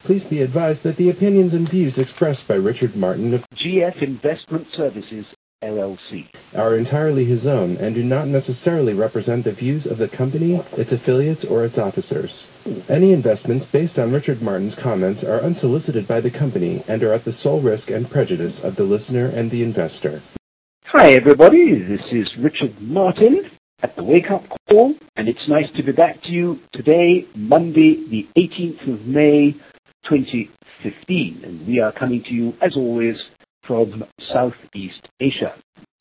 Please be advised that the opinions and views expressed by Richard Martin of GF Investment Services, LLC are entirely his own and do not necessarily represent the views of the company, its affiliates, or its officers. Any investments based on Richard Martin's comments are unsolicited by the company and are at the sole risk and prejudice of the listener and the investor. Hi everybody, this is Richard Martin at the Wake Up Call, and it's nice to be back to you today, Monday the 18th of May 2015, and we are coming to you as always from Southeast Asia.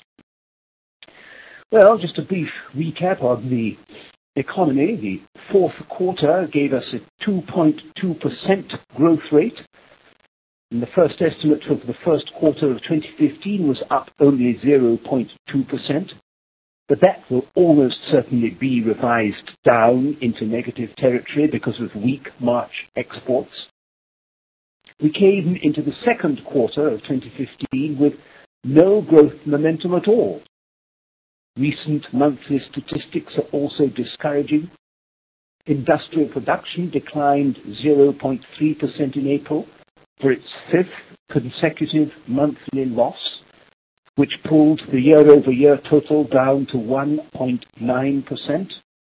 Well, just a brief recap on the economy. The fourth quarter gave us a 2.2% growth rate. And the first estimate for the first quarter of 2015 was up only 0.2%. But that will almost certainly be revised down into negative territory because of weak March exports. We came into the second quarter of 2015 with no growth momentum at all. Recent monthly statistics are also discouraging. Industrial production declined 0.3% in April for its fifth consecutive monthly loss, which pulled the year-over-year total down to 1.9%.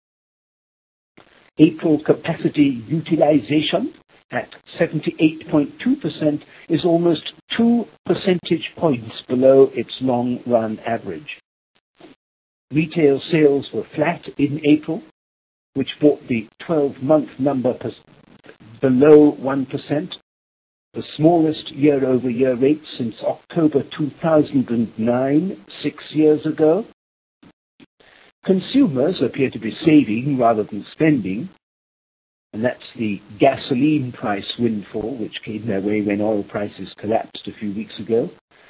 April capacity utilization at 78.2% is almost 2 percentage points below its long-run average. Retail sales were flat in April, which brought the 12-month number below 1%, the smallest year-over-year rate since October 2009, 6 years ago. Consumers appear to be saving rather than spending, and that's the gasoline price windfall which came their way when oil prices collapsed a few weeks ago.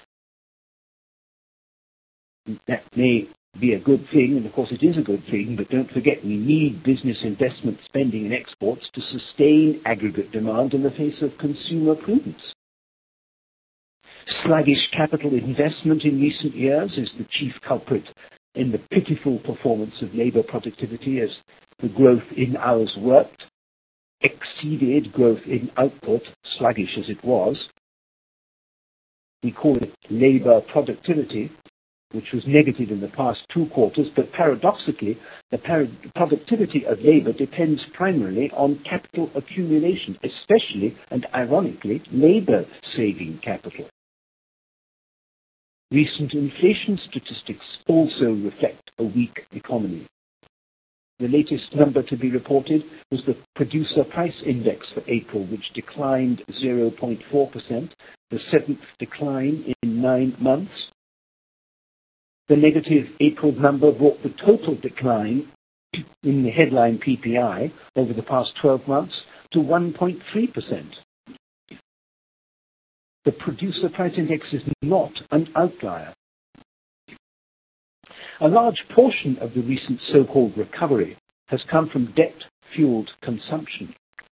That may be a good thing, and of course it is a good thing, but don't forget we need business investment spending and exports to sustain aggregate demand in the face of consumer prudence. Sluggish capital investment in recent years is the chief culprit in the pitiful performance of labour productivity, as the growth in hours worked exceeded growth in output, sluggish as it was. We call it labour productivity, which was negative in the past 2 quarters, but paradoxically, the productivity of labour depends primarily on capital accumulation, especially, and ironically, labour-saving capital. Recent inflation statistics also reflect a weak economy. The latest number to be reported was the Producer Price Index for April, which declined 0.4%, the 7th decline in 9 months. The negative April number brought the total decline in the headline PPI over the past 12 months to 1.3%. The Producer Price Index is not an outlier. A large portion of the recent so-called recovery has come from debt-fueled consumption.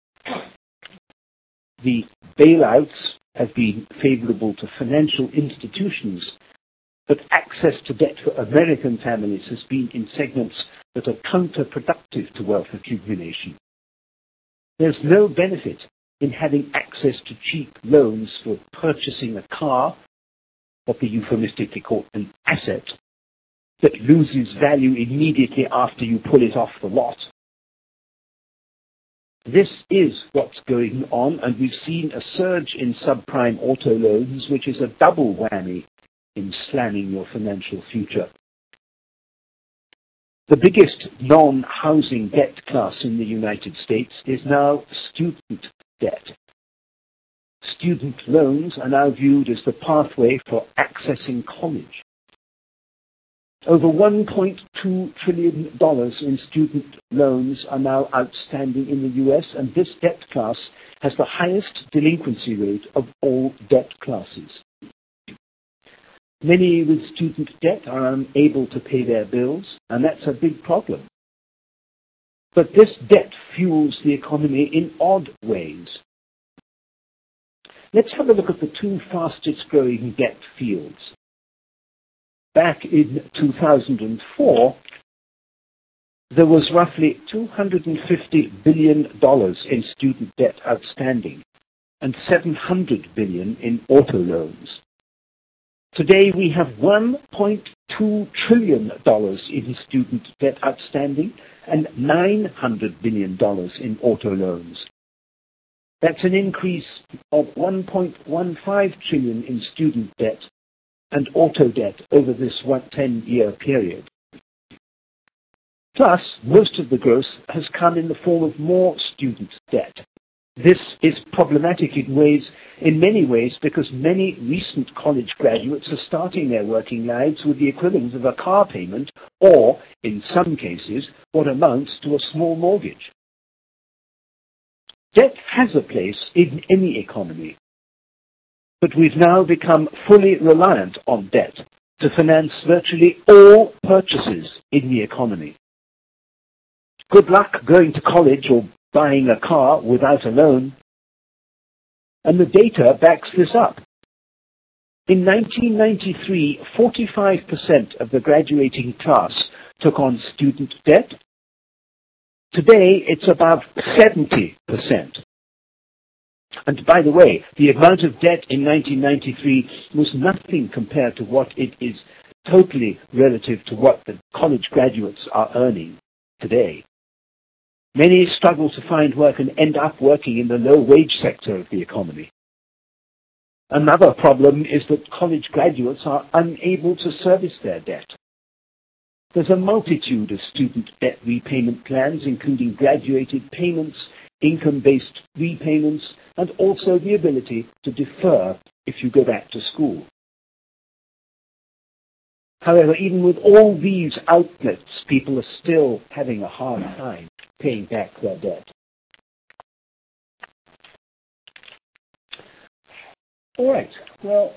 The bailouts have been favorable to financial institutions, but access to debt for American families has been in segments that are counterproductive to wealth accumulation. There's no benefit in having access to cheap loans for purchasing a car, what they euphemistically call an asset, that loses value immediately after you pull it off the lot. This is what's going on, and we've seen a surge in subprime auto loans, which is a double whammy in slamming your financial future. The biggest non-housing debt class in the United States is now student debt. Student loans are now viewed as the pathway for accessing college. Over $1.2 trillion in student loans are now outstanding in the U.S., and this debt class has the highest delinquency rate of all debt classes. Many with student debt are unable to pay their bills, and that's a big problem. But this debt fuels the economy in odd ways. Let's have a look at the 2 fastest growing debt fields. Back in 2004, there was roughly $250 billion in student debt outstanding. and 700 billion in auto loans. Today we have $1.2 trillion in student debt outstanding and $900 billion in auto loans. That's an increase of 1.15 trillion in student debt and auto debt over this 10-year period. Plus, most of the growth has come in the form of more student debt. This is problematic in many ways because many recent college graduates are starting their working lives with the equivalent of a car payment or, in some cases, what amounts to a small mortgage. Debt has a place in any economy, but we've now become fully reliant on debt to finance virtually all purchases in the economy. Good luck going to college or buying a car without a loan. And the data backs this up. In 1993, 45% of the graduating class took on student debt. Today, it's above 70%. And by the way, the amount of debt in 1993 was nothing compared to what it is totally relative to what the college graduates are earning today. Many struggle to find work and end up working in the low-wage sector of the economy. Another problem is that college graduates are unable to service their debt. There's a multitude of student debt repayment plans, including graduated payments, income-based repayments, and also the ability to defer if you go back to school. However, even with all these outlets, people are still having a hard time paying back their debt. All right. Well,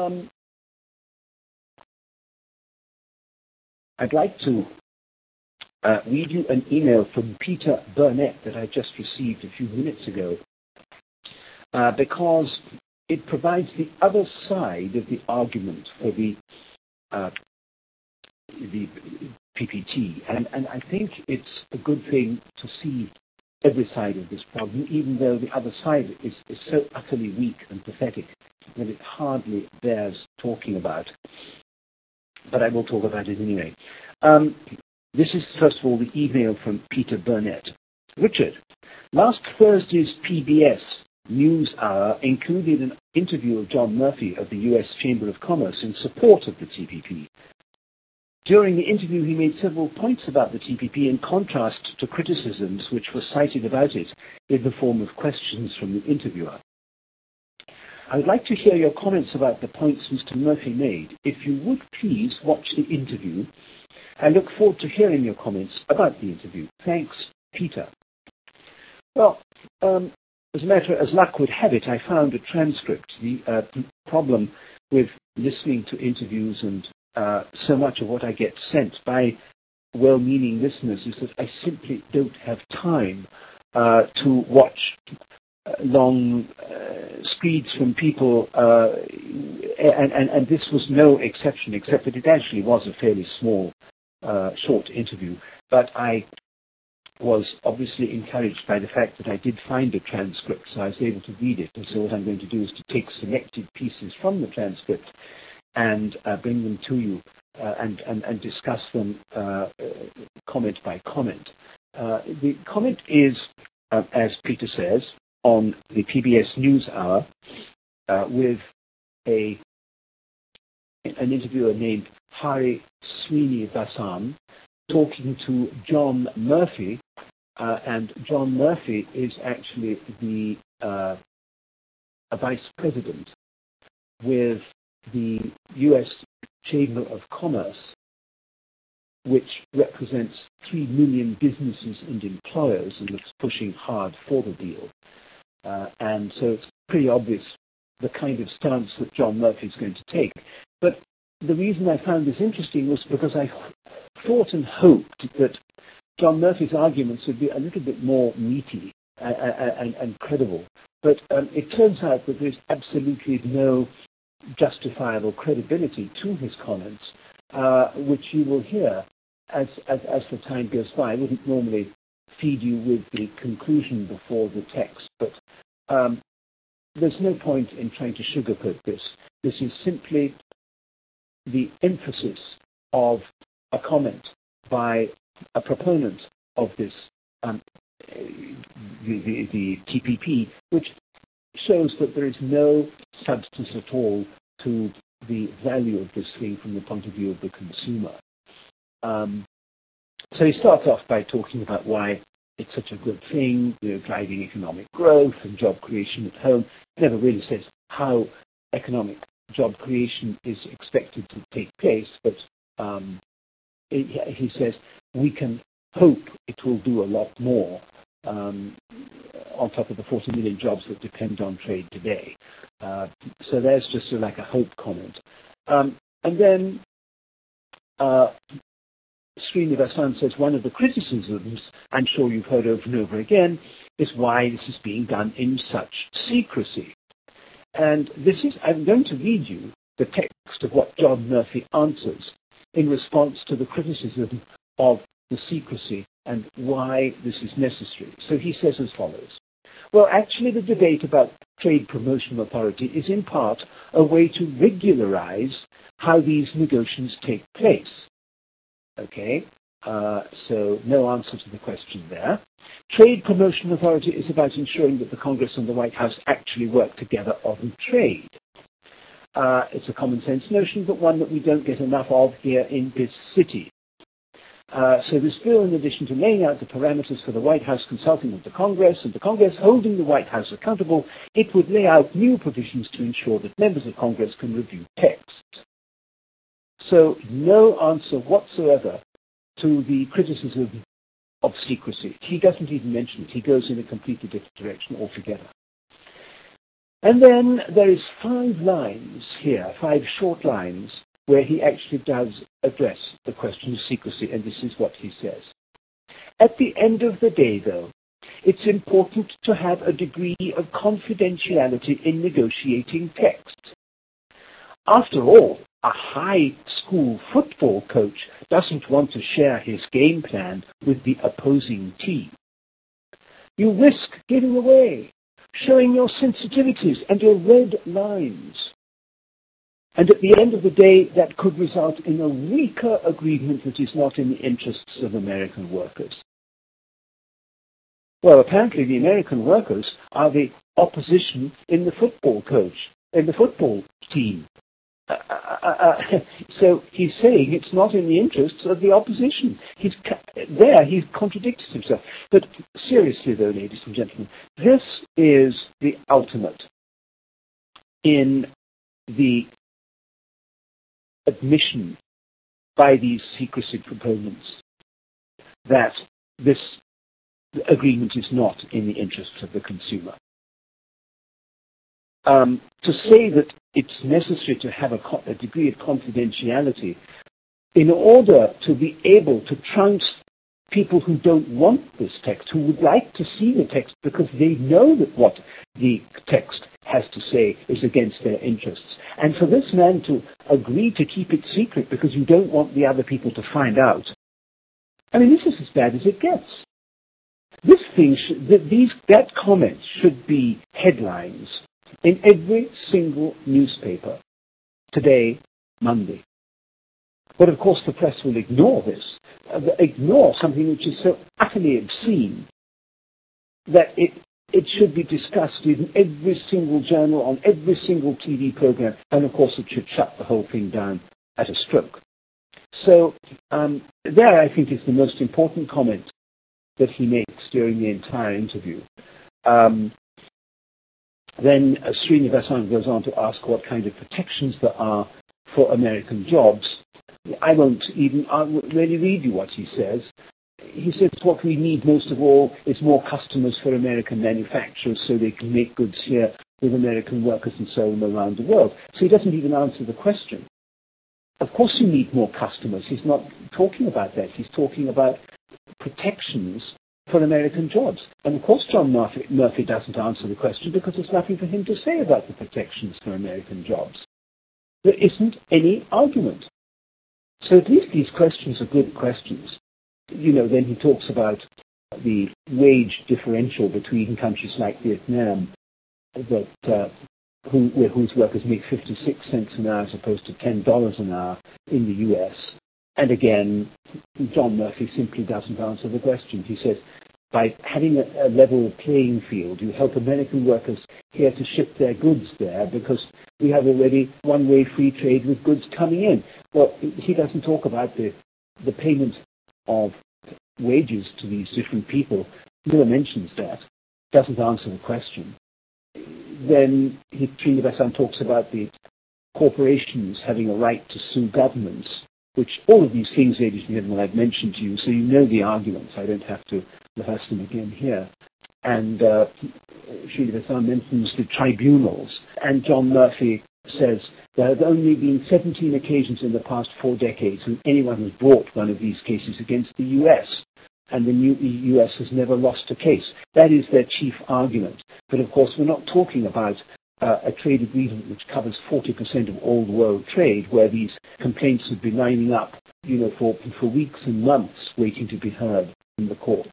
I'd like to read you an email from Peter Burnett that I just received a few minutes ago, because it provides the other side of the argument for the PPT, and I think it's a good thing to see every side of this problem, even though the other side is so utterly weak and pathetic that it hardly bears talking about. But I will talk about it anyway. This is, first of all, the email from Peter Burnett. Richard, last Thursday's PBS NewsHour included an interview of John Murphy of the U.S. Chamber of Commerce in support of the TPP. During the interview, he made several points about the TPP in contrast to criticisms which were cited about it in the form of questions from the interviewer. I would like to hear your comments about the points Mr. Murphy made. If you would please watch the interview. I look forward to hearing your comments about the interview. Thanks, Peter. Well, as luck would have it, I found a transcript. The problem with listening to interviews and so much of what I get sent by well-meaning listeners is that I simply don't have time to watch long screeds from people, and this was no exception, except that it actually was a fairly small, short interview. But I was obviously encouraged by the fact that I did find a transcript, so I was able to read it. And so what I'm going to do is to take selected pieces from the transcript and bring them to you and discuss them comment by comment. The comment is, as Peter says, on the PBS NewsHour with an interviewer named Hari Srinivasan talking to John Murphy, and John Murphy is actually the a vice president with the U.S. Chamber of Commerce, which represents 3 million businesses and employers and that's pushing hard for the deal. And so it's pretty obvious the kind of stance that John Murphy is going to take. But the reason I found this interesting was because I thought and hoped that John Murphy's arguments would be a little bit more meaty and credible. But it turns out that there's absolutely no justifiable credibility to his comments, which you will hear as the time goes by. I wouldn't normally feed you with the conclusion before the text, but there's no point in trying to sugarcoat this. This is simply the emphasis of a comment by a proponent of this, the TPP, which shows that there is no substance at all to the value of this thing from the point of view of the consumer. So he starts off by talking about why it's such a good thing, driving economic growth and job creation at home. Never really says how economic job creation is expected to take place, but he says we can hope it will do a lot more on top of the 40 million jobs that depend on trade today. So there's just like a hope comment. And then Srinivasan says one of the criticisms, I'm sure you've heard over and over again, is why this is being done in such secrecy. And I'm going to read you the text of what John Murphy answers in response to the criticism of the secrecy and why this is necessary. So he says as follows. Well, actually the debate about trade promotion authority is in part a way to regularize how these negotiations take place. Okay, so no answer to the question there. Trade promotion authority is about ensuring that the Congress and the White House actually work together on trade. It's a common sense notion, but one that we don't get enough of here in this city. So this bill, in addition to laying out the parameters for the White House consulting with the Congress and the Congress holding the White House accountable, it would lay out new provisions to ensure that members of Congress can review text. So no answer whatsoever to the criticism of secrecy. He doesn't even mention it. He goes in a completely different direction altogether. And then there is 5 lines here, 5 short lines, where he actually does address the question of secrecy, and this is what he says. At the end of the day, though, it's important to have a degree of confidentiality in negotiating text. After all, a high school football coach doesn't want to share his game plan with the opposing team. You risk giving away, showing your sensitivities and your red lines. And at the end of the day, that could result in a weaker agreement that is not in the interests of American workers. Well, apparently the American workers are the opposition in the football team. So he's saying it's not in the interests of the opposition. He contradicts himself. But seriously, though, ladies and gentlemen, this is the ultimate in the admission by these secrecy proponents that this agreement is not in the interests of the consumer. To say that it's necessary to have a degree of confidentiality in order to be able to trounce people who don't want this text, who would like to see the text because they know that what the text has to say is against their interests. And for this man to agree to keep it secret because you don't want the other people to find out, I mean, this is as bad as it gets. This thing, that comment should be headlines in every single newspaper today, Monday. But of course the press will ignore this, ignore something which is so utterly obscene that it should be discussed in every single journal, on every single TV program, and of course it should shut the whole thing down at a stroke. So there I think is the most important comment that he makes during the entire interview. Then Srinivasan goes on to ask what kind of protections there are for American jobs. I won't really read you what he says. He says what we need most of all is more customers for American manufacturers so they can make goods here with American workers and sell them around the world. So he doesn't even answer the question. Of course you need more customers. He's not talking about that. He's talking about protections for American jobs. And of course John Murphy doesn't answer the question because there's nothing for him to say about the protections for American jobs. There isn't any argument. So at least these questions are good questions. Then he talks about the wage differential between countries like Vietnam whose workers make 56 cents an hour as opposed to $10 an hour in the U.S. And again, John Murphy simply doesn't answer the question. He says, by having a level playing field, you help American workers here to ship their goods there because we have already one-way free trade with goods coming in. Well, he doesn't talk about the payment of wages to these different people. Never mentions that. Doesn't answer the question. Then Srinivasan talks about the corporations having a right to sue governments, which all of these things, ladies and gentlemen, I've mentioned to you, so you know the arguments. I don't have to rehearse them again here. And Srinivasan mentions the tribunals, and John Murphy says there have only been 17 occasions in the past 4 decades when anyone has brought one of these cases against the U.S., and the new U.S. has never lost a case. That is their chief argument. But of course, we're not talking about a trade agreement which covers 40% of all world trade, where these complaints have been lining up, for weeks and months, waiting to be heard in the court.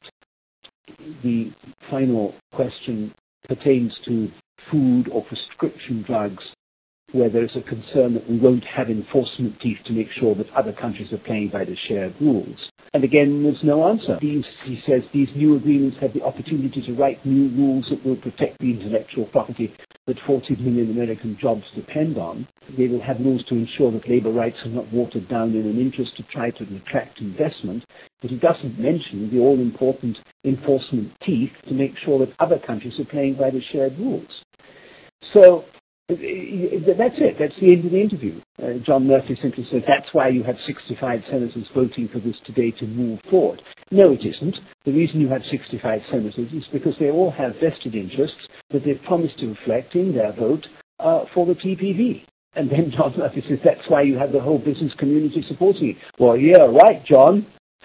The final question pertains to food or prescription drugs, where there is a concern that we won't have enforcement teeth to make sure that other countries are playing by the shared rules. And again, there's no answer. He says these new agreements have the opportunity to write new rules that will protect the intellectual property that 40 million American jobs depend on. They will have rules to ensure that labor rights are not watered down in an interest to try to attract investment. But he doesn't mention the all-important enforcement teeth to make sure that other countries are playing by the shared rules. So that's it. That's the end of the interview. John Murphy simply says that's why you have 65 senators voting for this today to move forward. No, it isn't. The reason you have 65 senators is because they all have vested interests that they've promised to reflect in their vote for the TPP. And then John Murphy says that's why you have the whole business community supporting it. Well, yeah, right, John.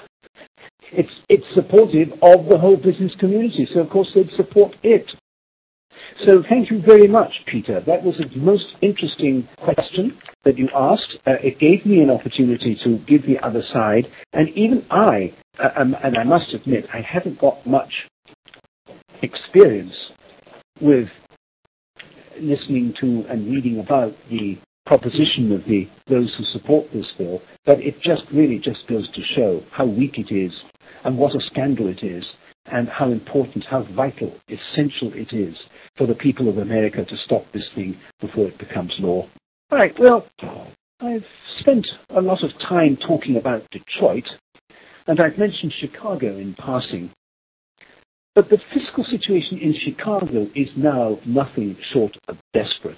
It's supportive of the whole business community, so of course they'd support it. So thank you very much, Peter. That was a most interesting question that you asked. It gave me an opportunity to give the other side. And even and I must admit, I haven't got much experience with listening to and reading about the proposition of those who support this bill, but it really just goes to show how weak it is and what a scandal it is, and how important, how vital, essential it is for the people of America to stop this thing before it becomes law. All right, well, I've spent a lot of time talking about Detroit, and I've mentioned Chicago in passing. But the fiscal situation in Chicago is now nothing short of desperate.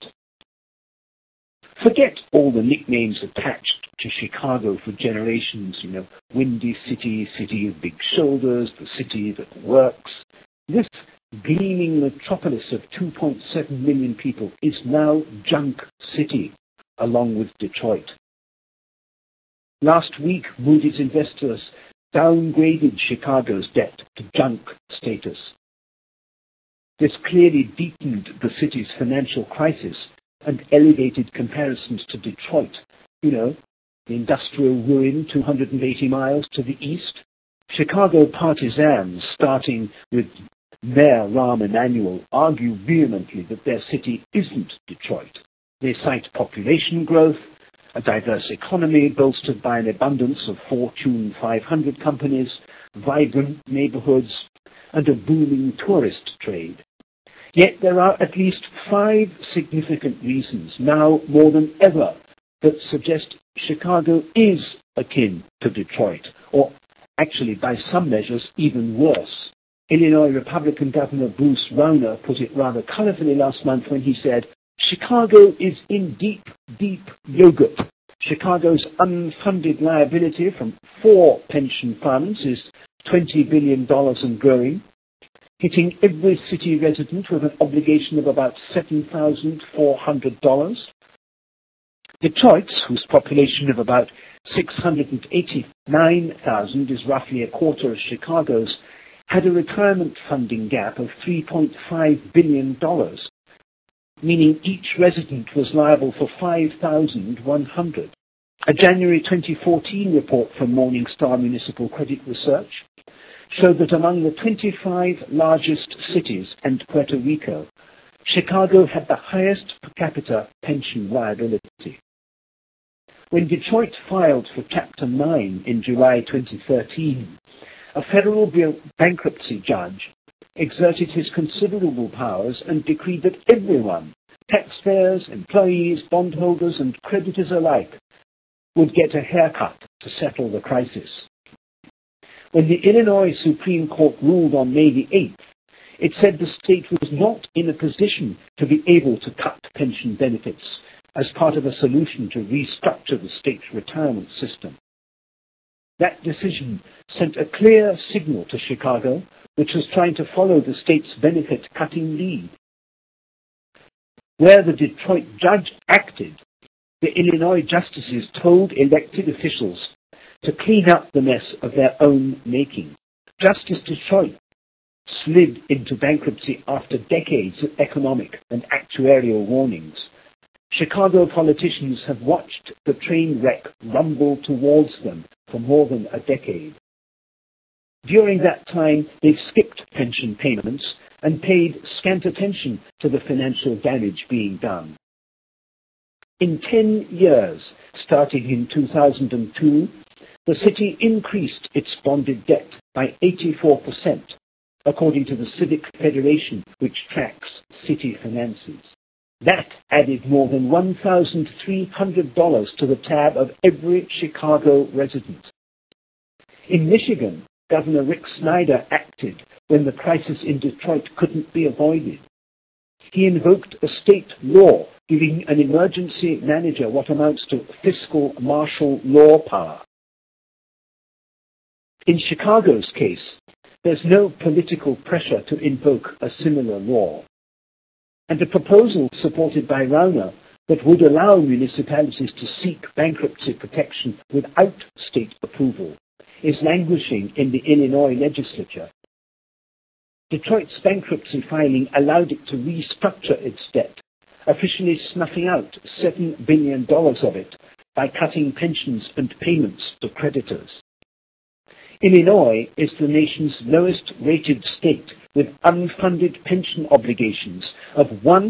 Forget all the nicknames attached to Chicago for generations, Windy City, City of Big Shoulders, the city that works. This gleaming metropolis of 2.7 million people is now Junk City, along with Detroit. Last week, Moody's investors downgraded Chicago's debt to junk status. This clearly deepened the city's financial crisis and elevated comparisons to Detroit, the industrial ruin 280 miles to the east. Chicago partisans, starting with Mayor Rahm Emanuel, argue vehemently that their city isn't Detroit. They cite population growth, a diverse economy bolstered by an abundance of Fortune 500 companies, vibrant neighborhoods, and a booming tourist trade. Yet there are at least 5 significant reasons, now more than ever, that suggest Chicago is akin to Detroit, or actually, by some measures, even worse. Illinois Republican Governor Bruce Rauner put it rather colorfully last month when he said, "Chicago is in deep, deep yogurt. Chicago's unfunded liability from 4 pension funds is $20 billion and growing, hitting every city resident with an obligation of about $7,400. Detroit, whose population of about 689,000 is roughly a quarter of Chicago's, had a retirement funding gap of $3.5 billion, meaning each resident was liable for $5,100. A January 2014 report from Morningstar Municipal Credit Research showed that among the 25 largest cities and Puerto Rico, Chicago had the highest per capita pension liability. When Detroit filed for Chapter 9 in July 2013, a federal bankruptcy judge exerted his considerable powers and decreed that everyone, taxpayers, employees, bondholders, and creditors alike, would get a haircut to settle the crisis. When the Illinois Supreme Court ruled on May the 8th, it said the state was not in a position to be able to cut pension benefits as part of a solution to restructure the state's retirement system. That decision sent a clear signal to Chicago, which was trying to follow the state's benefit-cutting lead. Where the Detroit judge acted, the Illinois justices told elected officials to clean up the mess of their own making. Just as Detroit slid into bankruptcy after decades of economic and actuarial warnings, Chicago politicians have watched the train wreck rumble towards them for more than a decade. During that time, they've skipped pension payments and paid scant attention to the financial damage being done. In 10 years, starting in 2002, the city increased its bonded debt by 84%, according to the Civic Federation, which tracks city finances. That added more than $1,300 to the tab of every Chicago resident. In Michigan, Governor Rick Snyder acted when the crisis in Detroit couldn't be avoided. He invoked a state law giving an emergency manager what amounts to fiscal martial law power. In Chicago's case, there's no political pressure to invoke a similar law. And a proposal supported by Rauner that would allow municipalities to seek bankruptcy protection without state approval is languishing in the Illinois legislature. Detroit's bankruptcy filing allowed it to restructure its debt, officially snuffing out $7 billion of it by cutting pensions and payments to creditors. Illinois is the nation's lowest-rated state with unfunded pension obligations of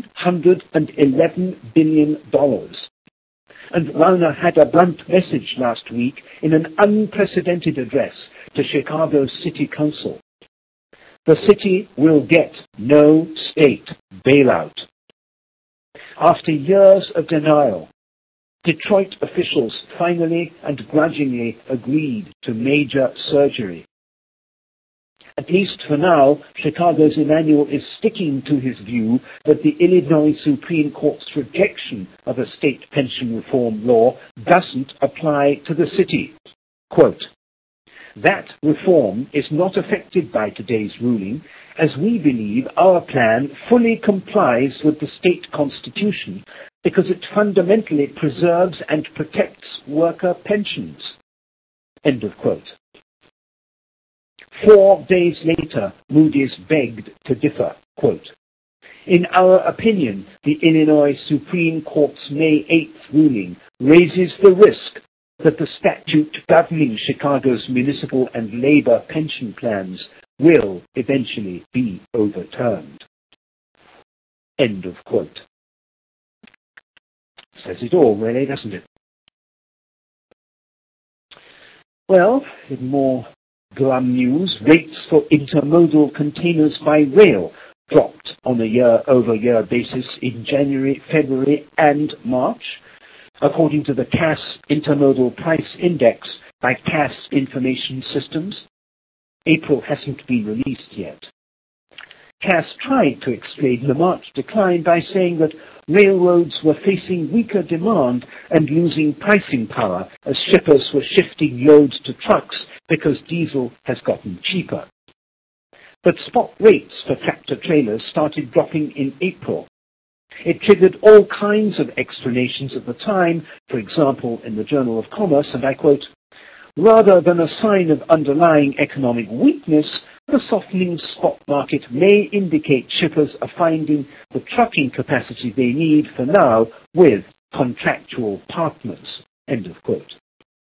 $111 billion. And Rauner had a blunt message last week in an unprecedented address to Chicago's City Council. The city will get no state bailout. After years of denial, Detroit officials finally and grudgingly agreed to major surgery. At least for now, Chicago's Emanuel is sticking to his view that the Illinois Supreme Court's rejection of a state pension reform law doesn't apply to the city. Quote, "That reform is not affected by today's ruling, as we believe our plan fully complies with the state constitution because it fundamentally preserves and protects worker pensions." End of quote. 4 days later, Moody's begged to differ. Quote, "In our opinion, the Illinois Supreme Court's May 8th ruling raises the risk that the statute governing Chicago's municipal and labor pension plans will eventually be overturned." End of quote. Says it all, really, doesn't it? Well, in more glum news, rates for intermodal containers by rail dropped on a year-over-year basis in January, February, and March, according to the Cass Intermodal Price Index by Cass Information Systems. April hasn't been released yet. Cass tried to explain the March decline by saying that railroads were facing weaker demand and losing pricing power as shippers were shifting loads to trucks because diesel has gotten cheaper. But spot rates for tractor-trailers started dropping in April. It triggered all kinds of explanations at the time, for example, in the Journal of Commerce, and I quote, "Rather than a sign of underlying economic weakness, the softening spot market may indicate shippers are finding the trucking capacity they need for now with contractual partners." End of quote.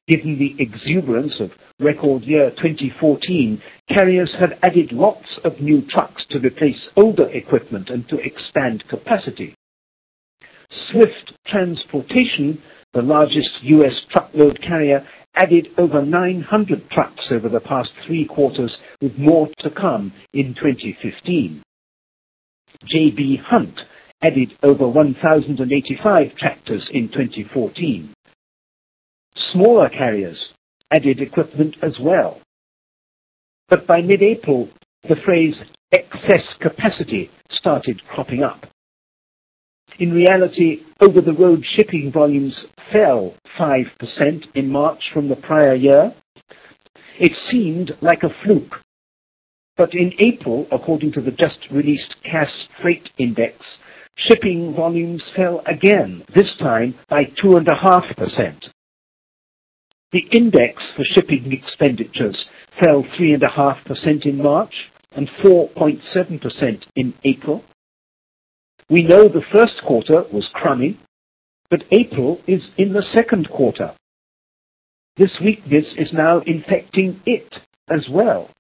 Given the exuberance of record year 2014, carriers have added lots of new trucks to replace older equipment and to expand capacity. Swift Transportation, the largest U.S. truckload carrier, added over 900 trucks over the past 3 quarters, with more to come in 2015. J.B. Hunt added over 1,085 tractors in 2014. Smaller carriers added equipment as well. But by mid-April, the phrase excess capacity started cropping up. In reality, over-the-road shipping volumes fell 5% in March from the prior year. It seemed like a fluke. But in April, according to the just-released Cass Freight Index, shipping volumes fell again, this time by 2.5%. The index for shipping expenditures fell 3.5% in March and 4.7% in April. We know the first quarter was crummy, but April is in the second quarter. This weakness is now infecting it as well.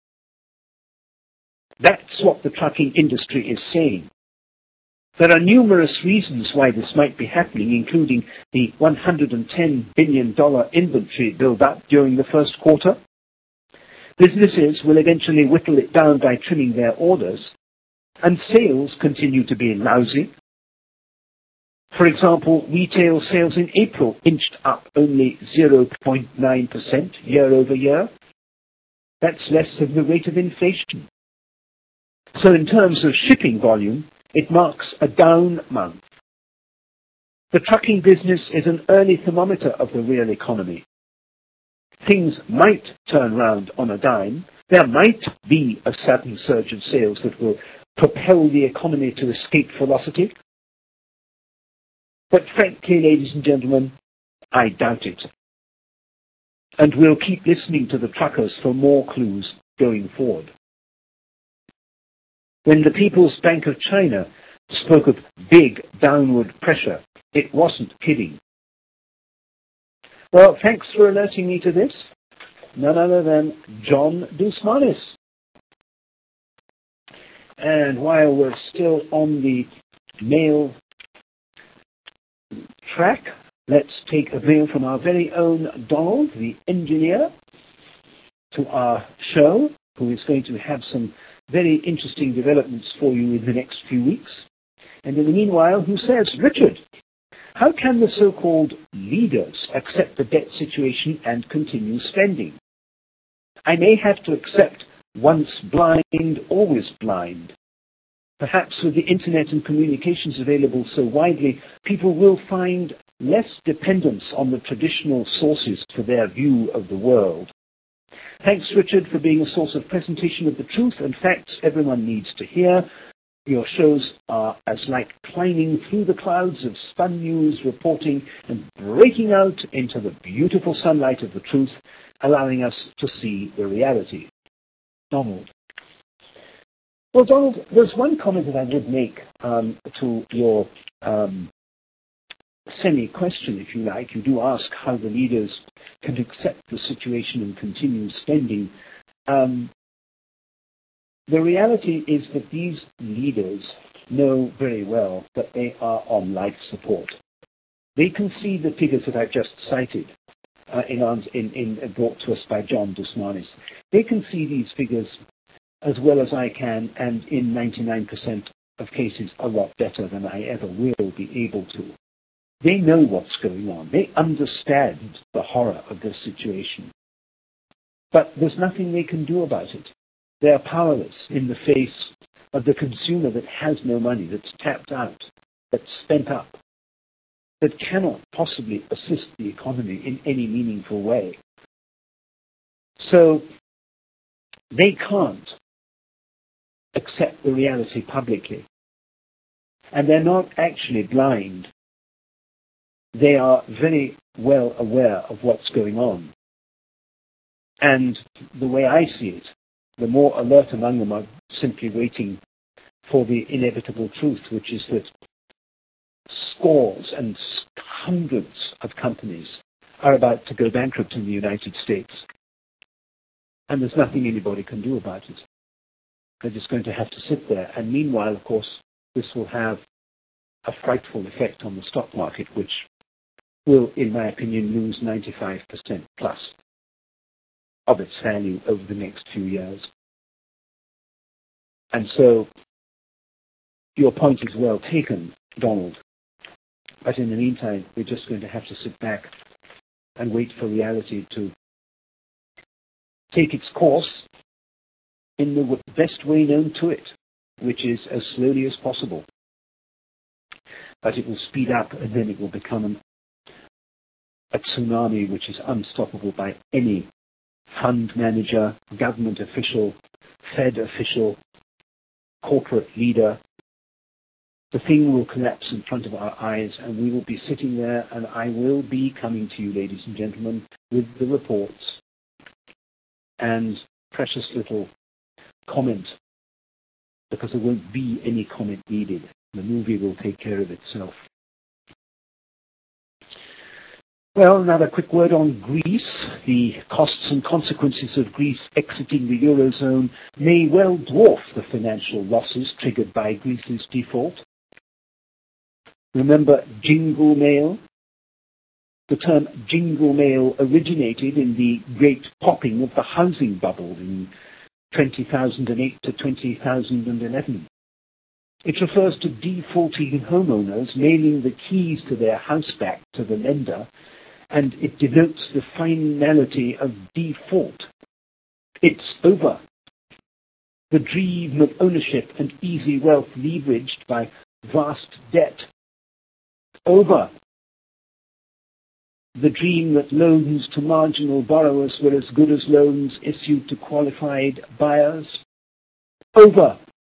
That's what the trucking industry is saying. There are numerous reasons why this might be happening, including the $110 billion inventory build-up during the first quarter. Businesses will eventually whittle it down by trimming their orders, and sales continue to be lousy. For example, retail sales in April inched up only 0.9% year over year. That's less than the rate of inflation. So in terms of shipping volume, it marks a down month. The trucking business is an early thermometer of the real economy. Things might turn round on a dime. There might be a sudden surge of sales that will propel the economy to escape velocity. But frankly, ladies and gentlemen, I doubt it. And we'll keep listening to the truckers for more clues going forward. When the People's Bank of China spoke of big downward pressure, it wasn't kidding. Well, thanks for alerting me to this. None other than John Doussmanis. And while we're still on the mail track, let's take a mail from our very own Donald, the engineer, to our show, who is going to have some very interesting developments for you in the next few weeks. And in the meanwhile, who says, Richard, how can the so-called leaders accept the debt situation and continue spending? I may have to accept once blind, always blind. Perhaps with the internet and communications available so widely, people will find less dependence on the traditional sources for their view of the world. Thanks, Richard, for being a source of presentation of the truth and facts everyone needs to hear. Your shows are as like climbing through the clouds of spun news reporting and breaking out into the beautiful sunlight of the truth, allowing us to see the reality. Donald. Well, Donald, there's one comment that I would make to your semi-question, if you like. You do ask how the leaders can accept the situation and continue spending. The reality is that these leaders know very well that they are on life support. They can see the figures that I've just cited, brought to us by John Doussmanis. They can see these figures as well as I can, and in 99% of cases a lot better than I ever will be able to. They know what's going on. They understand the horror of this situation. But there's nothing they can do about it. They are powerless in the face of the consumer that has no money, that's tapped out, that's spent up, that cannot possibly assist the economy in any meaningful way. So they can't accept the reality publicly. And they're not actually blind. They are very well aware of what's going on. And the way I see it, the more alert among them are simply waiting for the inevitable truth, which is that scores and hundreds of companies are about to go bankrupt in the United States. And there's nothing anybody can do about it. They're just going to have to sit there. And meanwhile, of course, this will have a frightful effect on the stock market, which will, in my opinion, lose 95% plus of its value over the next few years. And so your point is well taken, Donald. But in the meantime, we're just going to have to sit back and wait for reality to take its course in the best way known to it, which is as slowly as possible. But it will speed up, and then it will become a tsunami which is unstoppable by any fund manager, government official, Fed official, corporate leader. The thing will collapse in front of our eyes, and we will be sitting there, and I will be coming to you, ladies and gentlemen, with the reports and precious little comment, because there won't be any comment needed. The movie will take care of itself. Well, another quick word on Greece. The costs and consequences of Greece exiting the Eurozone may well dwarf the financial losses triggered by Greece's default. Remember jingle mail? The term jingle mail originated in the great popping of the housing bubble in 2008 to 2011. It refers to defaulting homeowners mailing the keys to their house back to the lender, and it denotes the finality of default. It's over. The dream of ownership and easy wealth leveraged by vast debt. Over. The dream that loans to marginal borrowers were as good as loans issued to qualified buyers. Over.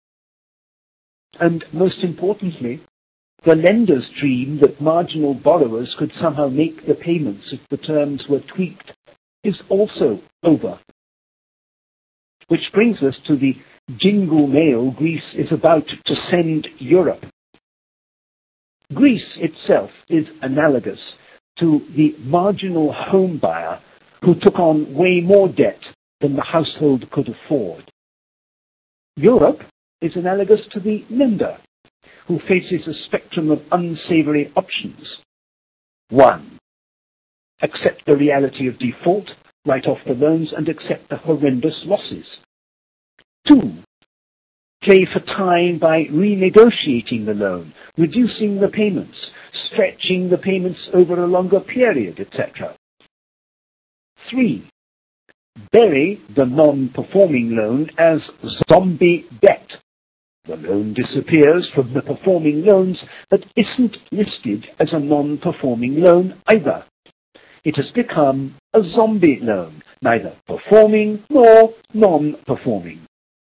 And most importantly, the lender's dream that marginal borrowers could somehow make the payments if the terms were tweaked is also over. Which brings us to the jingle mail Greece is about to send Europe. Greece itself is analogous to the marginal home buyer who took on way more debt than the household could afford. Europe is analogous to the lender who faces a spectrum of unsavory options. 1. Accept the reality of default, write off the loans, and accept the horrendous losses. 2. Play for time by renegotiating the loan, reducing the payments, stretching the payments over a longer period, etc. 3. Bury the non-performing loan as zombie debt. The loan disappears from the performing loans, but isn't listed as a non-performing loan either. It has become a zombie loan, neither performing nor non-performing.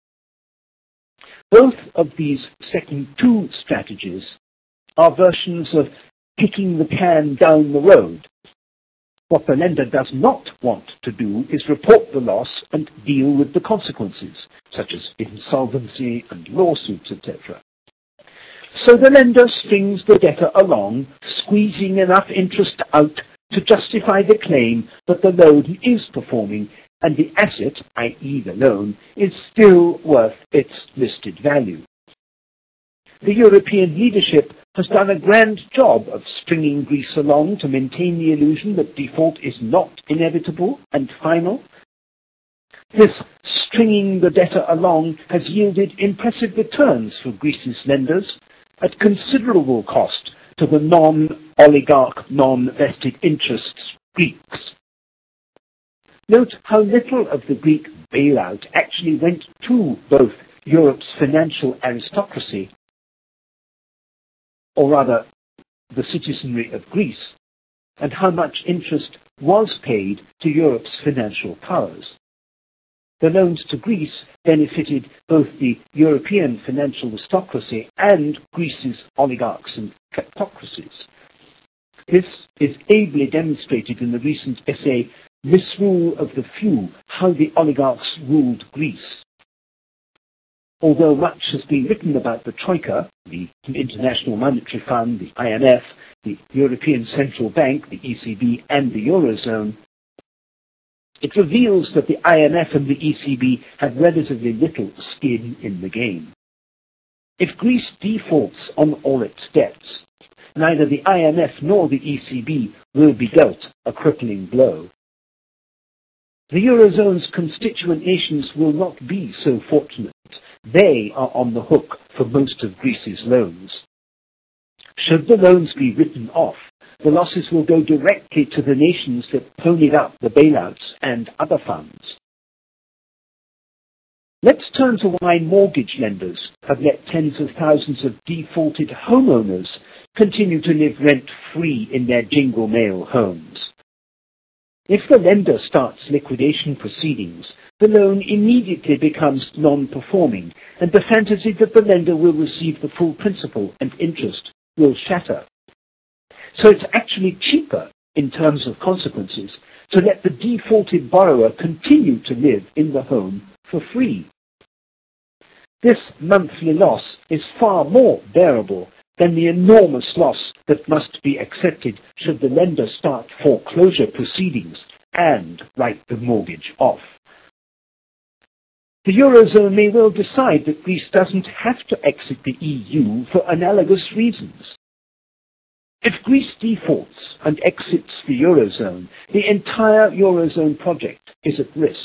Both of these second two strategies are versions of kicking the can down the road. What the lender does not want to do is report the loss and deal with the consequences, such as insolvency and lawsuits, etc. So the lender strings the debtor along, squeezing enough interest out to justify the claim that the loan is performing and the asset, i.e. the loan, is still worth its listed value. The European leadership has done a grand job of stringing Greece along to maintain the illusion that default is not inevitable and final. This stringing the debtor along has yielded impressive returns for Greece's lenders at considerable cost to the non-oligarch, non-vested interests Greeks. Note how little of the Greek bailout actually went to both Europe's financial aristocracy, or rather the citizenry of Greece, and how much interest was paid to Europe's financial powers. The loans to Greece benefited both the European financial aristocracy and Greece's oligarchs and kleptocracies. This is ably demonstrated in the recent essay, Misrule of the Few, How the Oligarchs Ruled Greece. Although much has been written about the Troika, the International Monetary Fund, the IMF, the European Central Bank, the ECB, and the Eurozone, it reveals that the IMF and the ECB have relatively little skin in the game. If Greece defaults on all its debts, neither the IMF nor the ECB will be dealt a crippling blow. The Eurozone's constituent nations will not be so fortunate. They are on the hook for most of Greece's loans. Should the loans be written off, the losses will go directly to the nations that ponied up the bailouts and other funds. Let's turn to why mortgage lenders have let tens of thousands of defaulted homeowners continue to live rent-free in their jingle mail homes. If the lender starts liquidation proceedings, the loan immediately becomes non-performing, and the fantasy that the lender will receive the full principal and interest will shatter. So it's actually cheaper, in terms of consequences, to let the defaulted borrower continue to live in the home for free. This monthly loss is far more bearable than the enormous loss that must be accepted should the lender start foreclosure proceedings and write the mortgage off. The Eurozone may well decide that Greece doesn't have to exit the EU for analogous reasons. If Greece defaults and exits the Eurozone, the entire Eurozone project is at risk.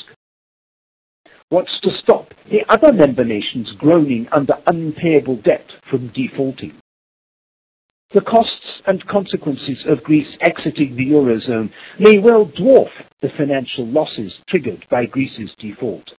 What's to stop the other member nations groaning under unpayable debt from defaulting? The costs and consequences of Greece exiting the Eurozone may well dwarf the financial losses triggered by Greece's default.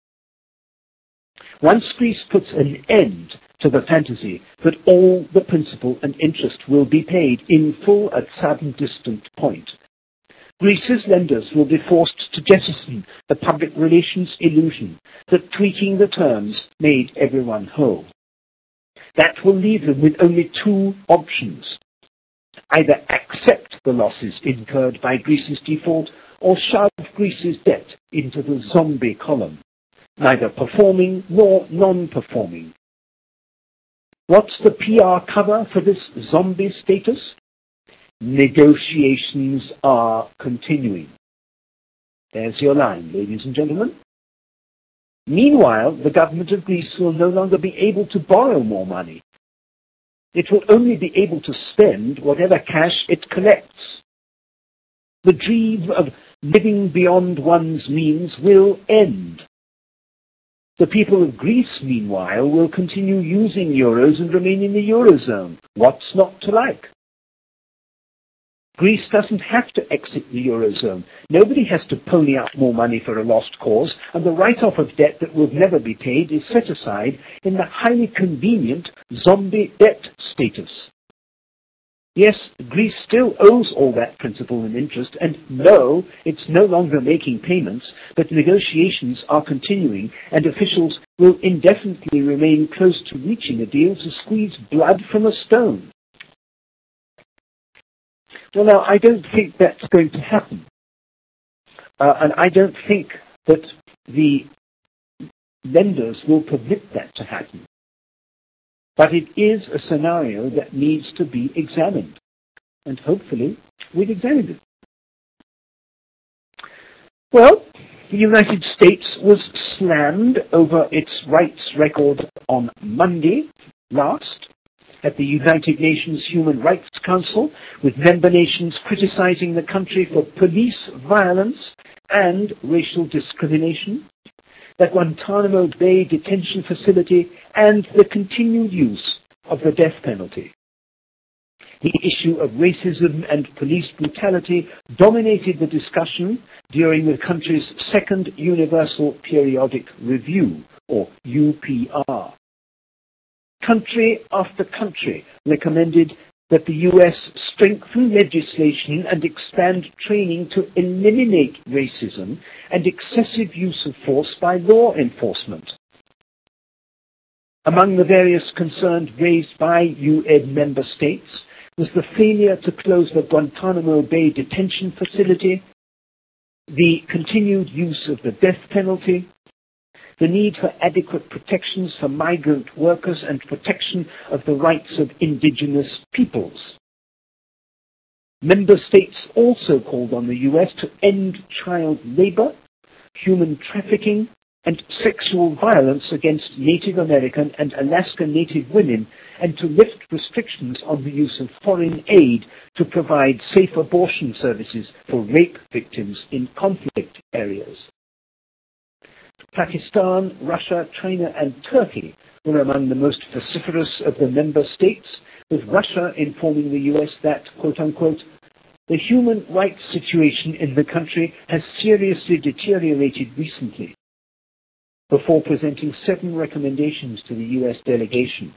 Once Greece puts an end to the fantasy that all the principal and interest will be paid in full at some distant point, Greece's lenders will be forced to jettison the public relations illusion that tweaking the terms made everyone whole. That will leave them with only two options: either accept the losses incurred by Greece's default or shove Greece's debt into the zombie column, neither performing nor non-performing. What's the PR cover for this zombie status? Negotiations are continuing. There's your line, ladies and gentlemen. Meanwhile, the government of Greece will no longer be able to borrow more money. It will only be able to spend whatever cash it collects. The dream of living beyond one's means will end. The people of Greece, meanwhile, will continue using euros and remain in the Eurozone. What's not to like? Greece doesn't have to exit the Eurozone. Nobody has to pony up more money for a lost cause, and the write-off of debt that will never be paid is set aside in the highly convenient zombie debt status. Yes, Greece still owes all that principal and interest, and no, it's no longer making payments, but negotiations are continuing, and officials will indefinitely remain close to reaching a deal to squeeze blood from a stone. Well, now, I don't think that's going to happen. And I don't think that the lenders will permit that to happen. But it is a scenario that needs to be examined. And hopefully, we've examined it. Well, the United States was slammed over its rights record on Monday last at the United Nations Human Rights Council, with member nations criticizing the country for police violence and racial discrimination, the Guantanamo Bay detention facility, and the continued use of the death penalty. The issue of racism and police brutality dominated the discussion during the country's second Universal Periodic Review, or UPR. Country after country recommended that the U.S. strengthen legislation and expand training to eliminate racism and excessive use of force by law enforcement. Among the various concerns raised by UN member states was the failure to close the Guantanamo Bay detention facility, the continued use of the death penalty, the need for adequate protections for migrant workers and protection of the rights of indigenous peoples. Member states also called on the U.S. to end child labor, human trafficking, and sexual violence against Native American and Alaska Native women, and to lift restrictions on the use of foreign aid to provide safe abortion services for rape victims in conflict areas. Pakistan, Russia, China, and Turkey were among the most vociferous of the member states, with Russia informing the U.S. that, quote-unquote, the human rights situation in the country has seriously deteriorated recently, before presenting 7 recommendations to the U.S. delegation.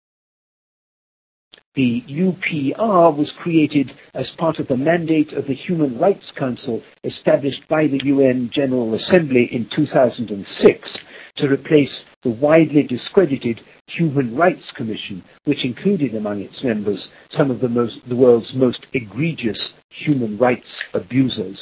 The UPR was created as part of the mandate of the Human Rights Council established by the UN General Assembly in 2006 to replace the widely discredited Human Rights Commission, which included among its members some of the world's most egregious human rights abusers.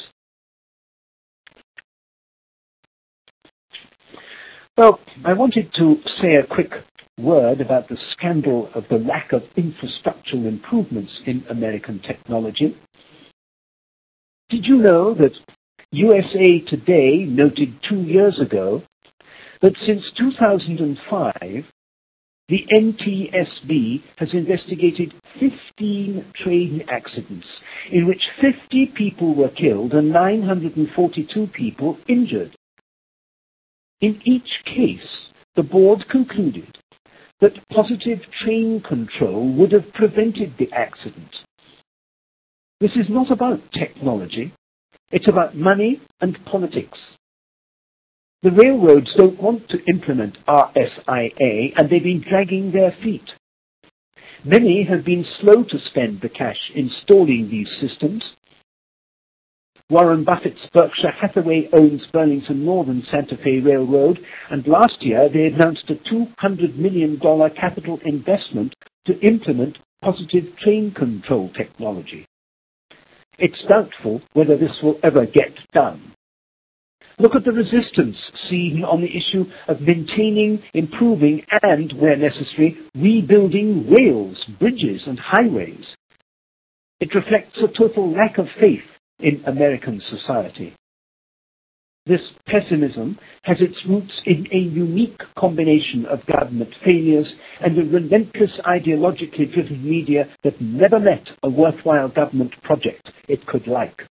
Well, I wanted to say a quick word about the scandal of the lack of infrastructural improvements in American technology. Did you know that USA Today noted 2 years ago that since 2005, the NTSB has investigated 15 train accidents in which 50 people were killed and 942 people injured. In each case, the board concluded that positive train control would have prevented the accident. This is not about technology. It's about money and politics. The railroads don't want to implement RSIA, and they've been dragging their feet. Many have been slow to spend the cash installing these systems. Warren Buffett's Berkshire Hathaway owns Burlington Northern Santa Fe Railroad, and last year they announced a $200 million capital investment to implement positive train control technology. It's doubtful whether this will ever get done. Look at the resistance seen on the issue of maintaining, improving, and, where necessary, rebuilding rails, bridges, and highways. It reflects a total lack of faith in American society. This pessimism has its roots in a unique combination of government failures and a relentless ideologically driven media that never met a worthwhile government project it could like.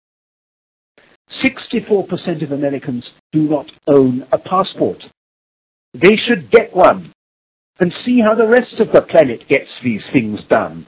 64% of Americans do not own a passport. They should get one and see how the rest of the planet gets these things done.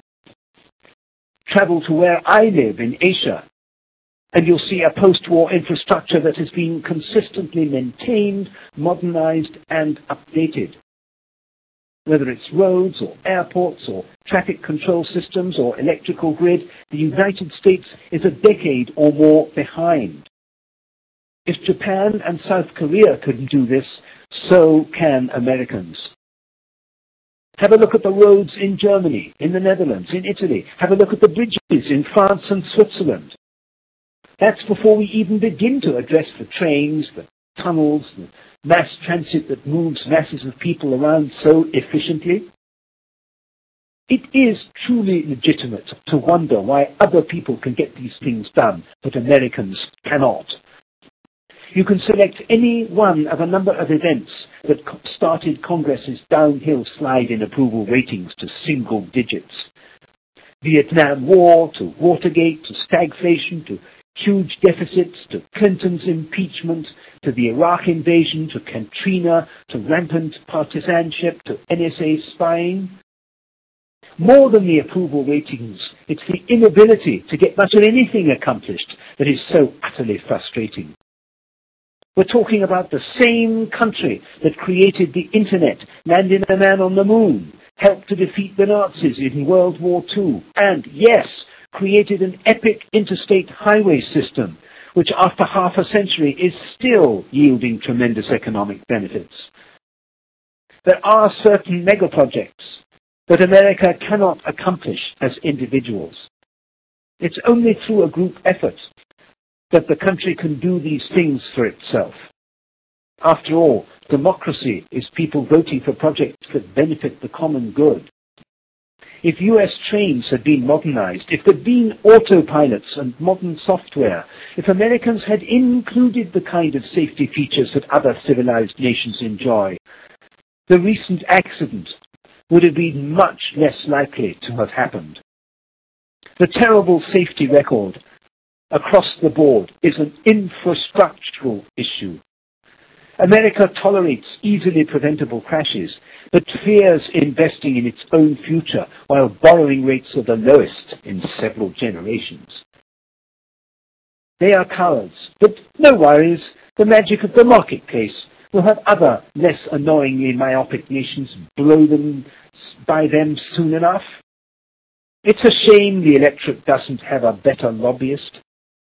Travel to where I live in Asia, and you'll see a post-war infrastructure that has been consistently maintained, modernized, and updated. Whether it's roads or airports or traffic control systems or electrical grid, the United States is a decade or more behind. If Japan and South Korea can do this, so can Americans. Have a look at the roads in Germany, in the Netherlands, in Italy. Have a look at the bridges in France and Switzerland. That's before we even begin to address the trains, the tunnels, the mass transit that moves masses of people around so efficiently. It is truly legitimate to wonder why other people can get these things done, but Americans cannot. You can select any one of a number of events that started Congress's downhill slide in approval ratings to single digits. Vietnam War, to Watergate, to stagflation, to huge deficits, to Clinton's impeachment, to the Iraq invasion, to Katrina, to rampant partisanship, to NSA spying. More than the approval ratings, it's the inability to get much of anything accomplished that is so utterly frustrating. We're talking about the same country that created the Internet, landed a man on the moon, helped to defeat the Nazis in World War II, and, yes, created an epic interstate highway system, which after half a century is still yielding tremendous economic benefits. There are certain megaprojects that America cannot accomplish as individuals. It's only through a group effort that the country can do these things for itself. After all, democracy is people voting for projects that benefit the common good. If US trains had been modernized, if there'd been autopilots and modern software, if Americans had included the kind of safety features that other civilized nations enjoy, the recent accident would have been much less likely to have happened. The terrible safety record across the board is an infrastructural issue. America tolerates easily preventable crashes, but fears investing in its own future while borrowing rates are the lowest in several generations. They are cowards, but no worries. The magic of the marketplace will have other less annoyingly myopic nations blow them by them soon enough. It's a shame the electorate doesn't have a better lobbyist.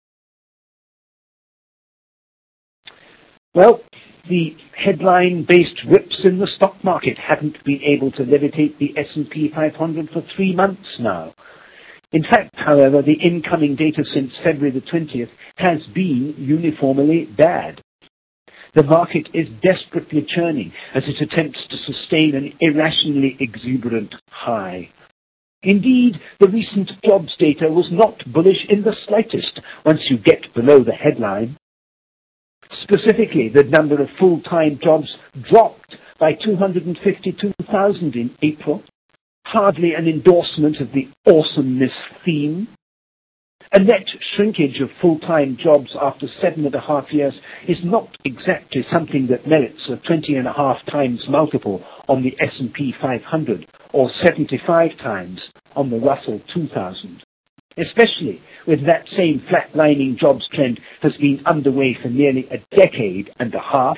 Well, the headline-based rips in the stock market haven't been able to levitate the S&P 500 for 3 months now. In fact, however, the incoming data since February the 20th has been uniformly bad. The market is desperately churning as it attempts to sustain an irrationally exuberant high. Indeed, the recent jobs data was not bullish in the slightest once you get below the headline. Specifically, the number of full-time jobs dropped by 252,000 in April, hardly an endorsement of the awesomeness theme. A net shrinkage of full-time jobs after 7.5 years is not exactly something that merits a 20.5 times multiple on the S&P 500 or 75 times on the Russell 2000. Especially when that same flatlining jobs trend has been underway for nearly a decade and a half.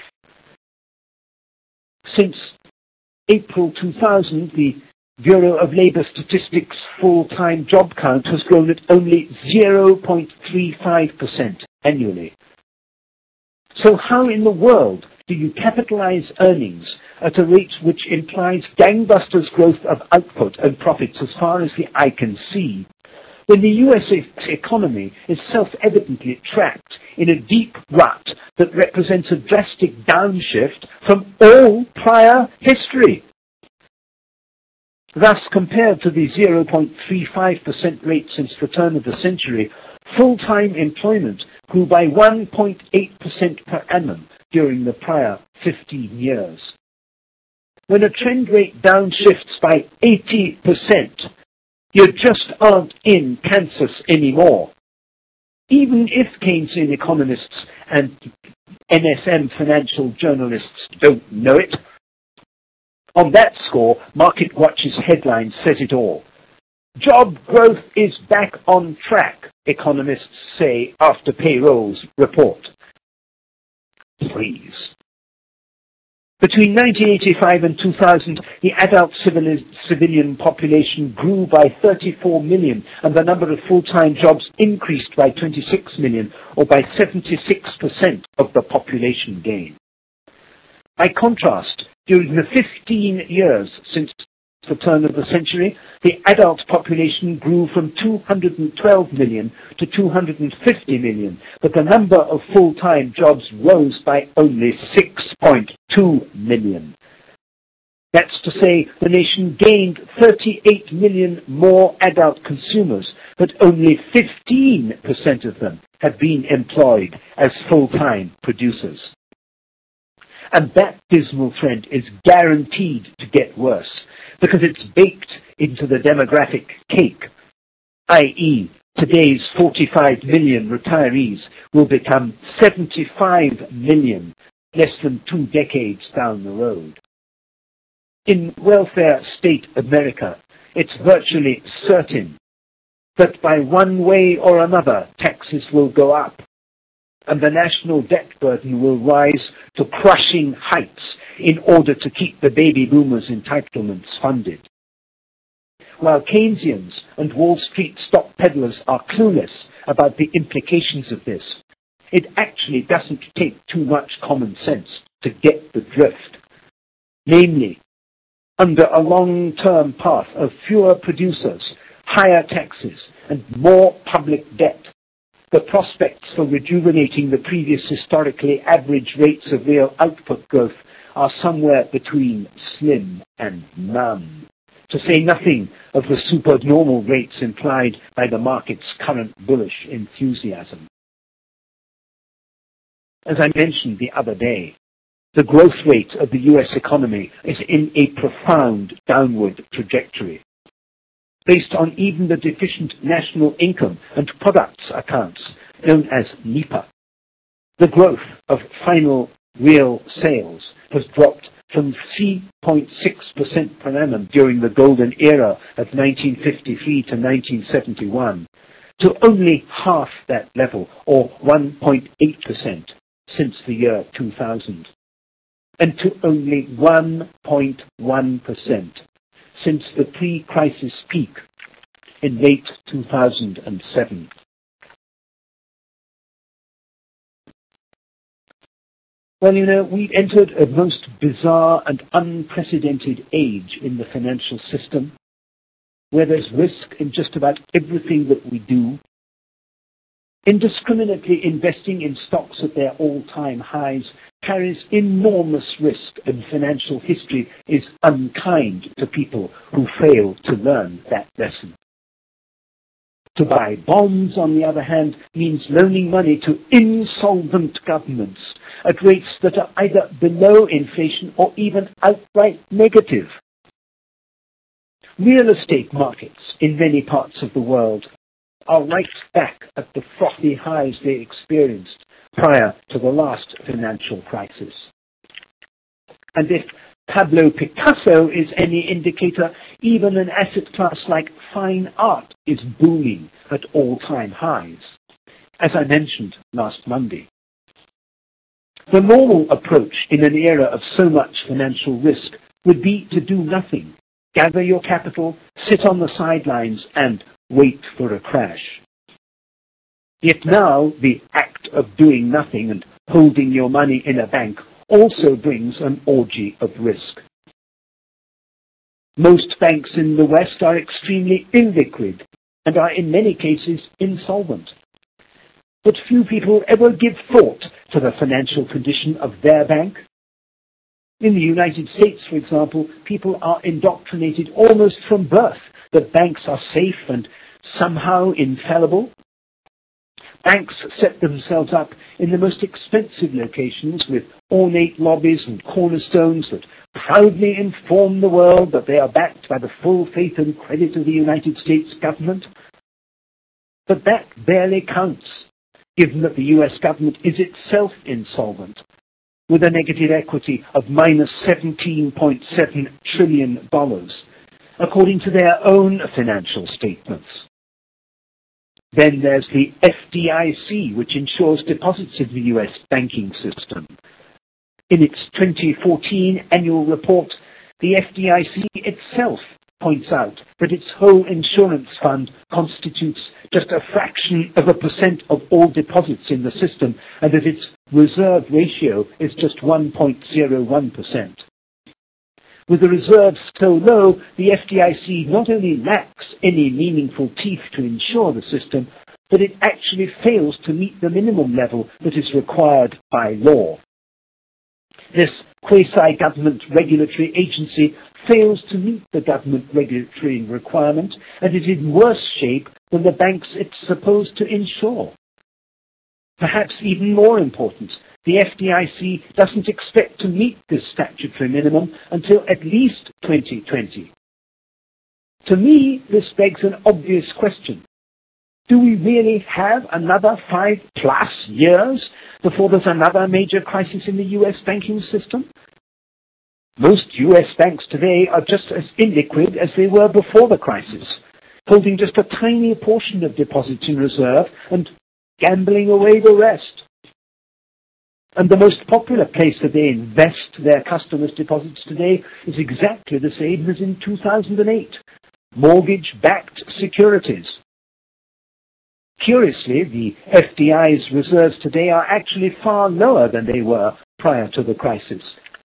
Since April 2000, the Bureau of Labor Statistics full-time job count has grown at only 0.35% annually. So how in the world do you capitalize earnings at a rate which implies gangbusters growth of output and profits as far as the eye can see, when the US economy is self-evidently trapped in a deep rut that represents a drastic downshift from all prior history? Thus, compared to the 0.35% rate since the turn of the century, full-time employment grew by 1.8% per annum during the prior 15 years. When a trend rate downshifts by 80%, you just aren't in Kansas anymore. Even if Keynesian economists and NSM financial journalists don't know it. On that score, MarketWatch's headline says it all. Job growth is back on track, economists say after payrolls report. Please. Between 1985 and 2000, the adult civilian population grew by 34 million, and the number of full-time jobs increased by 26 million, or by 76% of the population gain. By contrast, during the 15 years since the turn of the century, the adult population grew from 212 million to 250 million, but the number of full-time jobs rose by only 6.2 million. That's to say, the nation gained 38 million more adult consumers, but only 15% of them have been employed as full-time producers. And that dismal trend is guaranteed to get worse, because it's baked into the demographic cake, i.e., today's 45 million retirees will become 75 million less than 2 decades down the road. In welfare state America, it's virtually certain that by one way or another, taxes will go up, and the national debt burden will rise to crushing heights in order to keep the baby boomers' entitlements funded. While Keynesians and Wall Street stock peddlers are clueless about the implications of this, it actually doesn't take too much common sense to get the drift. Namely, under a long-term path of fewer producers, higher taxes, and more public debt, the prospects for rejuvenating the previous historically average rates of real output growth are somewhere between slim and none. to say nothing of the supernormal rates implied by the market's current bullish enthusiasm. As I mentioned the other day, the growth rate of the US economy is in a profound downward trajectory. Based on even the deficient national income and products accounts, known as NEPA, the growth of final real sales has dropped from 3.6% per annum during the golden era of 1953 to 1971 to only half that level, or 1.8%, since the year 2000, and to only 1.1% since the pre-crisis peak in late 2007. Well, we've entered a most bizarre and unprecedented age in the financial system, where there's risk in just about everything that we do. Indiscriminately investing in stocks at their all-time highs carries enormous risk, and financial history is unkind to people who fail to learn that lesson. To buy bonds, on the other hand, means loaning money to insolvent governments at rates that are either below inflation or even outright negative. Real estate markets in many parts of the world are right back at the frothy highs they experienced prior to the last financial crisis. And if Pablo Picasso is any indicator, even an asset class like fine art is booming at all-time highs, as I mentioned last Monday. The normal approach in an era of so much financial risk would be to do nothing, gather your capital, sit on the sidelines, and wait for a crash. Yet now the act of doing nothing and holding your money in a bank also brings an orgy of risk. Most banks in the West are extremely illiquid and are in many cases insolvent. But few people ever give thought to the financial condition of their bank. In the United States, for example, people are indoctrinated almost from birth that banks are safe and somehow infallible. Banks set themselves up in the most expensive locations with ornate lobbies and cornerstones that proudly inform the world that they are backed by the full faith and credit of the United States government. But that barely counts, given that the US government is itself insolvent, with a negative equity of minus $17.7 trillion, according to their own financial statements. Then there's the FDIC, which insures deposits in the US banking system. In its 2014 annual report, the FDIC itself points out that its whole insurance fund constitutes just a fraction of a % of all deposits in the system, and that its reserve ratio is just 1.01%. With the reserves so low, the FDIC not only lacks any meaningful teeth to insure the system, but it actually fails to meet the minimum level that is required by law. This quasi-government regulatory agency fails to meet the government regulatory requirement and is in worse shape than the banks it's supposed to insure. Perhaps even more important, the FDIC doesn't expect to meet this statutory minimum until at least 2020. To me, this begs an obvious question. Do we really have another 5+ years before there's another major crisis in the US banking system? Most US banks today are just as illiquid as they were before the crisis, holding just a tiny portion of deposits in reserve and gambling away the rest. And the most popular place that they invest their customers' deposits today is exactly the same as in 2008, mortgage-backed securities. Curiously, the FDI's reserves today are actually far lower than they were prior to the crisis.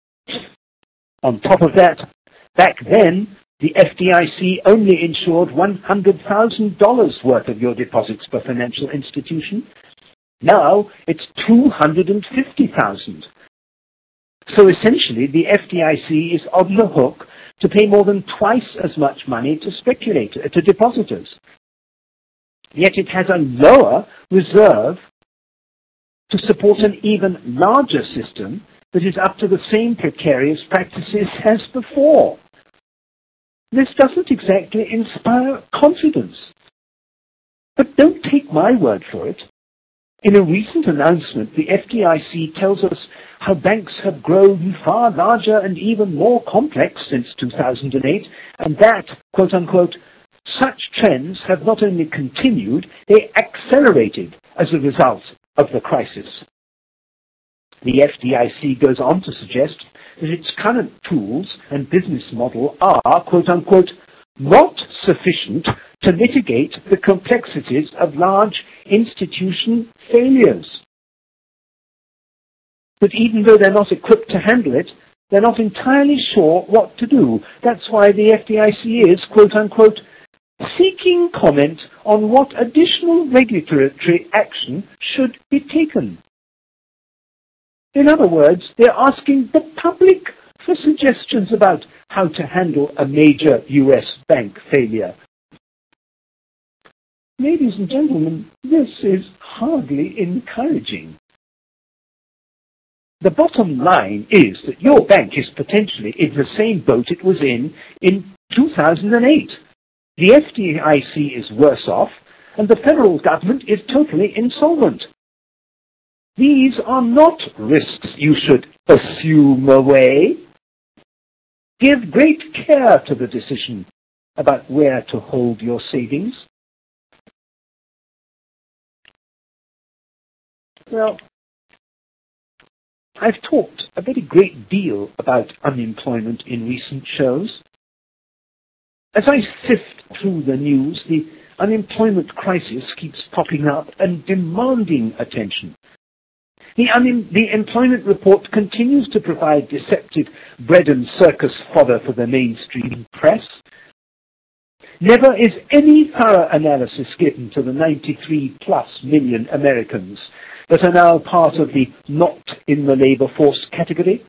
On top of that, back then, the FDIC only insured $100,000 worth of your deposits per financial institution. Now it's $250,000. So essentially, the FDIC is on the hook to pay more than twice as much money to depositors. Yet it has a lower reserve to support an even larger system that is up to the same precarious practices as before. This doesn't exactly inspire confidence. But don't take my word for it. In a recent announcement, the FDIC tells us how banks have grown far larger and even more complex since 2008, and that, quote unquote, such trends have not only continued, they accelerated as a result of the crisis. The FDIC goes on to suggest that its current tools and business model are, quote unquote, not sufficient to mitigate the complexities of large institution failures. But even though they're not equipped to handle it, they're not entirely sure what to do. That's why the FDIC is, quote unquote, seeking comment on what additional regulatory action should be taken. In other words, they're asking the public for suggestions about how to handle a major US bank failure. Ladies and gentlemen, this is hardly encouraging. The bottom line is that your bank is potentially in the same boat it was in 2008. The FDIC is worse off, and the federal government is totally insolvent. These are not risks you should assume away. Give great care to the decision about where to hold your savings. Well, I've talked a very great deal about unemployment in recent shows. As I sift through the news, the unemployment crisis keeps popping up and demanding attention. The employment report continues to provide deceptive bread and circus fodder for the mainstream press. Never is any thorough analysis given to the 93+ million Americans that are now part of the not in the labor force category.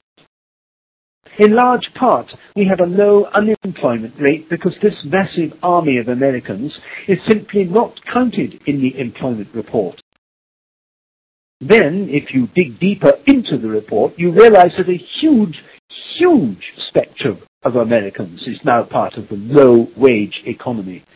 In large part, we have a low unemployment rate because this massive army of Americans is simply not counted in the employment report. Then, if you dig deeper into the report, you realize that a huge spectrum of Americans is now part of the low-wage economy.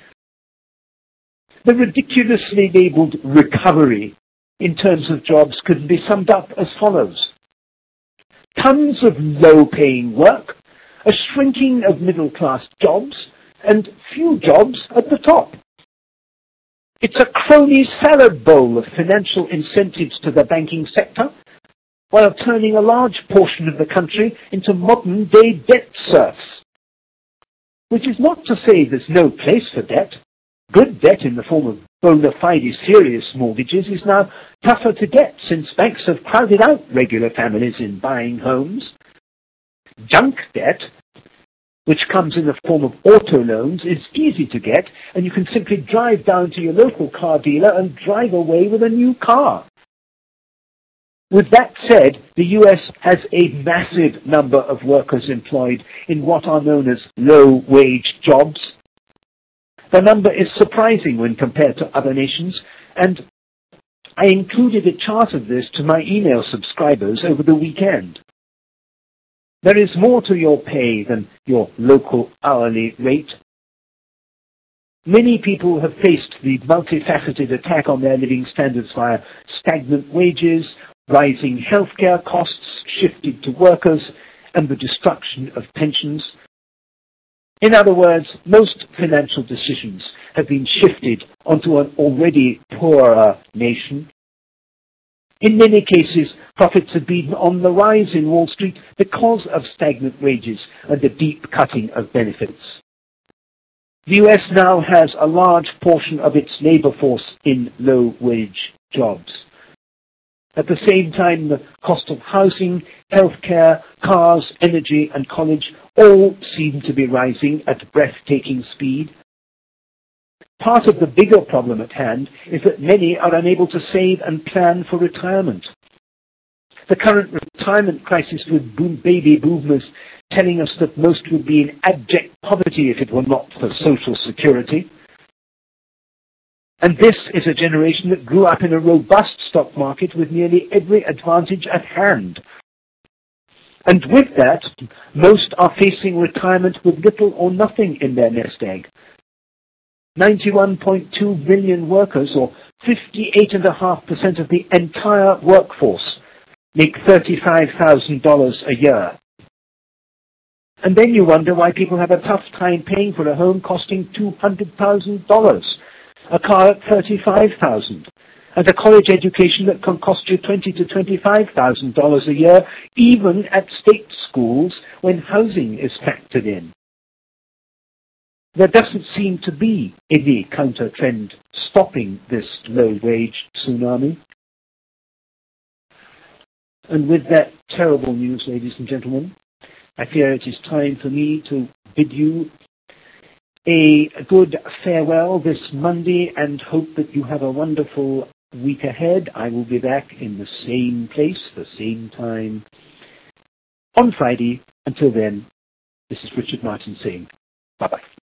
The ridiculously labeled recovery in terms of jobs could be summed up as follows. Tons of low-paying work, a shrinking of middle-class jobs, and few jobs at the top. It's a crony salad bowl of financial incentives to the banking sector, while turning a large portion of the country into modern-day debt serfs. Which is not to say there's no place for debt. Good debt in the form of bona fide serious mortgages is now tougher to get since banks have crowded out regular families in buying homes. Junk debt, which comes in the form of auto loans, is easy to get, and you can simply drive down to your local car dealer and drive away with a new car. With that said, the US has a massive number of workers employed in what are known as low-wage jobs. The number is surprising when compared to other nations, and I included a chart of this to my email subscribers over the weekend. There is more to your pay than your local hourly rate. Many people have faced the multifaceted attack on their living standards via stagnant wages, rising healthcare costs shifted to workers, and the destruction of pensions. In other words, most financial decisions have been shifted onto an already poorer nation. In many cases, profits have been on the rise in Wall Street because of stagnant wages and the deep cutting of benefits. The US now has a large portion of its labor force in low-wage jobs. At the same time, the cost of housing, healthcare, cars, energy, and college all seem to be rising at breathtaking speed. Part of the bigger problem at hand is that many are unable to save and plan for retirement. The current retirement crisis with baby boomers telling us that most would be in abject poverty if it were not for Social Security. And this is a generation that grew up in a robust stock market with nearly every advantage at hand. And with that, most are facing retirement with little or nothing in their nest egg. 91.2 million workers, or 58.5% of the entire workforce, make $35,000 a year. And then you wonder why people have a tough time paying for a home costing $200,000, a car at $35,000, and a college education that can cost you $20,000 to $25,000 a year, even at state schools when housing is factored in. There doesn't seem to be any counter-trend stopping this low-wage tsunami. And with that terrible news, ladies and gentlemen, I fear it is time for me to bid you a good farewell this Monday and hope that you have a wonderful week ahead. I will be back in the same place, the same time on Friday. Until then, this is Richard Martin saying bye-bye.